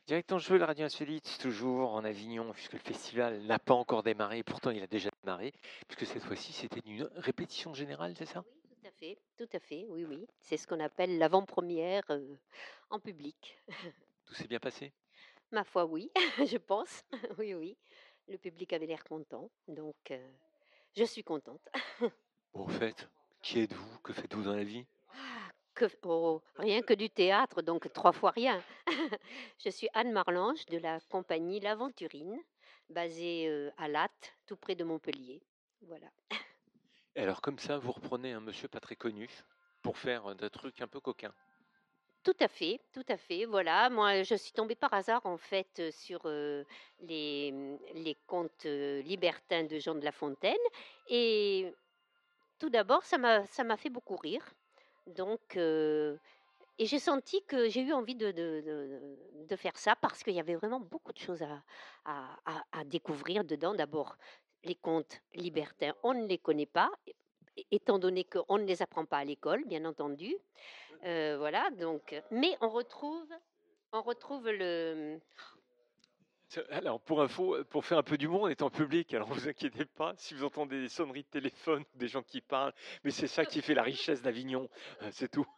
Directement joué la Radio Insolite, toujours en Avignon, puisque le festival n'a pas encore démarré, pourtant il a déjà démarré, puisque cette fois-ci c'était une répétition générale, c'est ça? Oui, tout à fait, oui, oui. C'est ce qu'on appelle l'avant-première, en public. Tout s'est bien passé? Ma foi, oui, je pense. Oui, oui. Le public avait l'air content, donc je suis contente. Bon, au fait, qui êtes-vous? Que faites-vous dans la vie? Ah, rien que du théâtre, donc 3 fois rien. Je suis Anne Marlange de la compagnie L'Aventurine, basée, à Lattes, tout près de Montpellier. Voilà. Et alors comme ça, vous reprenez un monsieur pas très connu pour faire des trucs un peu coquins. Tout à fait, voilà. Moi, je suis tombée par hasard, en fait, sur, les contes, libertins de Jean de La Fontaine et tout d'abord, ça m'a fait beaucoup rire. Donc et j'ai senti que j'ai eu envie de faire ça parce qu'il y avait vraiment beaucoup de choses à découvrir dedans. D'abord, les contes libertins, on ne les connaît pas, étant donné qu'on ne les apprend pas à l'école, bien entendu. Voilà, donc mais on retrouve le Alors pour info, pour faire un peu d'humour, on est en public, alors vous inquiétez pas si vous entendez des sonneries de téléphone ou des gens qui parlent, mais c'est ça qui fait la richesse d'Avignon, c'est tout.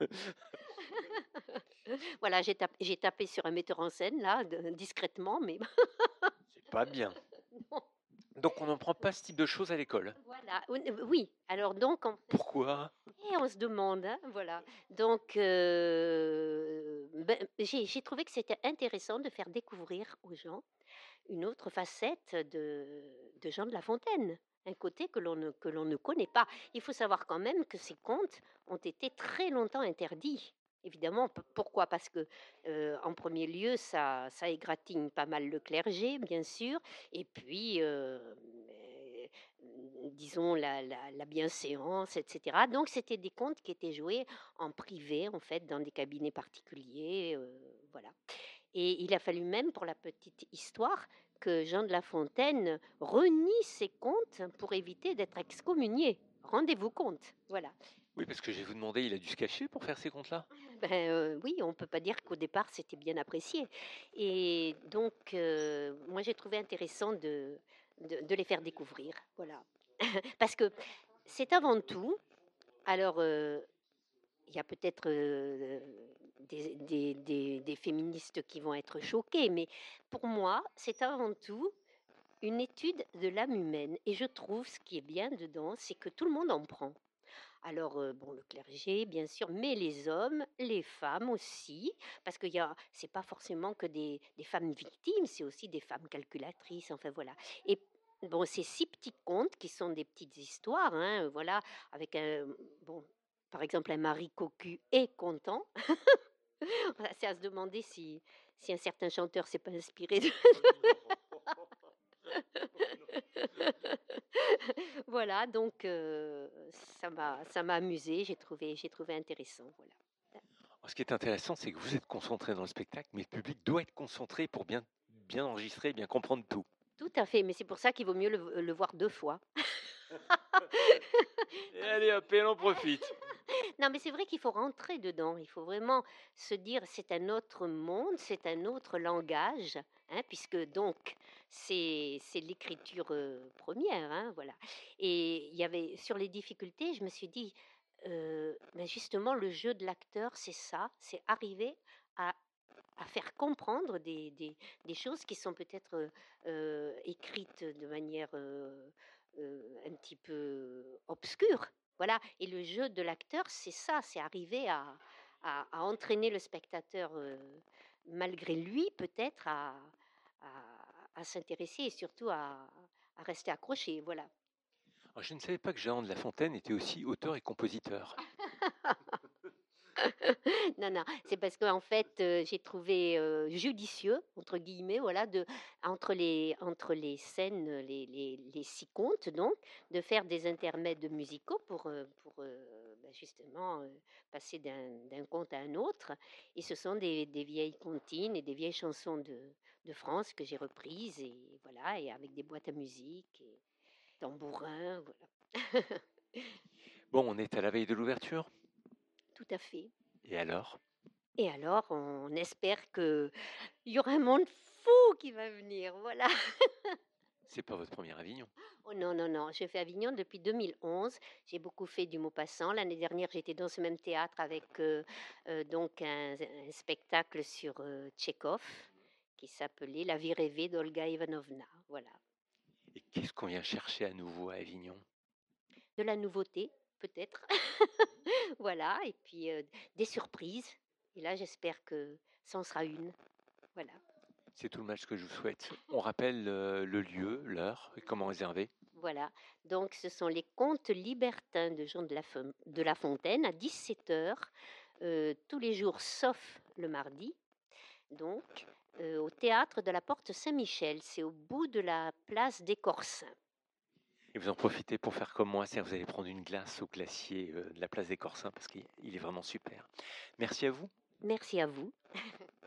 voilà, j'ai tapé sur un metteur en scène là, discrètement, mais C'est pas bien. non, Donc on n'en prend pas ce type de choses à l'école. voilà. Oui, alors donc en fait Pourquoi? on se demande, hein, voilà. Donc j'ai trouvé que c'était intéressant de faire découvrir aux gens une autre facette de Jean de La Fontaine, un côté que l'on ne connaît pas. Il faut savoir quand même que ces contes ont été très longtemps interdits. Évidemment, pourquoi? Parce que, en premier lieu, ça égratigne pas mal le clergé, bien sûr, et puis, disons la bienséance, et cetera. Donc c'était des contes qui étaient joués en privé, en fait, dans des cabinets particuliers, voilà. Et il a fallu même, pour la petite histoire, que Jean de La Fontaine renie ses contes pour éviter d'être excommunié. Rendez-vous compte, voilà. Oui, parce que je vais vous demander, il a dû se cacher pour faire ces comptes-là? Ben, oui, on ne peut pas dire qu'au départ c'était bien apprécié et donc moi j'ai trouvé intéressant de les faire découvrir, voilà. Parce que c'est avant tout alors, il y a peut-être, des féministes qui vont être choquées, mais pour moi, c'est avant tout une étude de l'âme humaine et je trouve ce qui est bien dedans, c'est que tout le monde en prend. Alors, bon, le clergé, bien sûr, mais les hommes, les femmes aussi, parce qu'il y a c'est pas forcément que des femmes victimes, c'est aussi des femmes calculatrices, enfin voilà et bon, ces 6 petits contes qui sont des petites histoires, hein, voilà, avec un bon, par exemple, un mari cocu et content. Voilà, c'est à se demander si un certain chanteur s'est pas inspiré de voilà, donc ça m'a amusée, j'ai trouvé intéressant, voilà. Ce qui est intéressant, c'est que vous êtes concentré dans le spectacle, mais le public doit être concentré pour bien enregistrer, bien comprendre tout. Tout à fait, mais c'est pour ça qu'il vaut mieux le voir 2 fois. Et allez hop, et on en profite. Non, mais c'est vrai qu'il faut rentrer dedans. Il faut vraiment se dire: «C'est un autre monde, c'est un autre langage», hein, puisque donc c'est l'écriture, 1, hein, voilà et il y avait sur les difficultés, je me suis dit, bah, justement le jeu de l'acteur, c'est ça, c'est arriver à faire comprendre des choses qui sont peut-être, écrites de manière, un petit peu obscure. Voilà et le jeu de l'acteur, c'est ça, c'est arriver à entraîner le spectateur, malgré lui peut-être à s'intéresser et surtout à rester accroché, voilà. Alors, je ne savais pas que Jean de La Fontaine était aussi auteur et compositeur. Non, non, c'est parce qu'en fait, j'ai trouvé, «judicieux» entre guillemets, voilà, entre les scènes, les 6 contes donc, de faire des intermèdes musicaux pour bah, justement, passer d'un conte à un autre et ce sont des vieilles comptines et des vieilles chansons de France que j'ai reprises et voilà et avec des boîtes à musique et tambourins, voilà. Bon, on est à la veille de l'ouverture. Tout à fait. Et alors? Et alors on espère qu'il y aura un monde fou qui va venir, voilà. C'est pas votre premier Avignon. Oh non, non, non, je fais Avignon depuis 2011. J'ai beaucoup fait du Maupassant. L'année dernière, j'étais dans ce même théâtre avec donc un spectacle sur Tchekhov qui s'appelait La vie rêvée d'Olga Ivanovna. Voilà. Et qu'est-ce qu'on vient chercher à nouveau à Avignon? De la nouveauté, peut-être. Voilà. Et puis des surprises. Et là, j'espère que ça en sera une. Voilà. C'est tout le match que je vous souhaite. On rappelle le lieu, l'heure et comment réserver. Voilà, donc ce sont les contes libertins de Jean de La Fontaine à 17 heures tous les jours sauf le mardi, donc au théâtre de la Porte Saint-Michel, c'est au bout de la place des Corsins. Et vous en profitez pour faire comme moi, c'est-à-dire vous allez prendre une glace au glacier de la place des Corsins parce qu'il est vraiment super. Merci à vous. Merci à vous.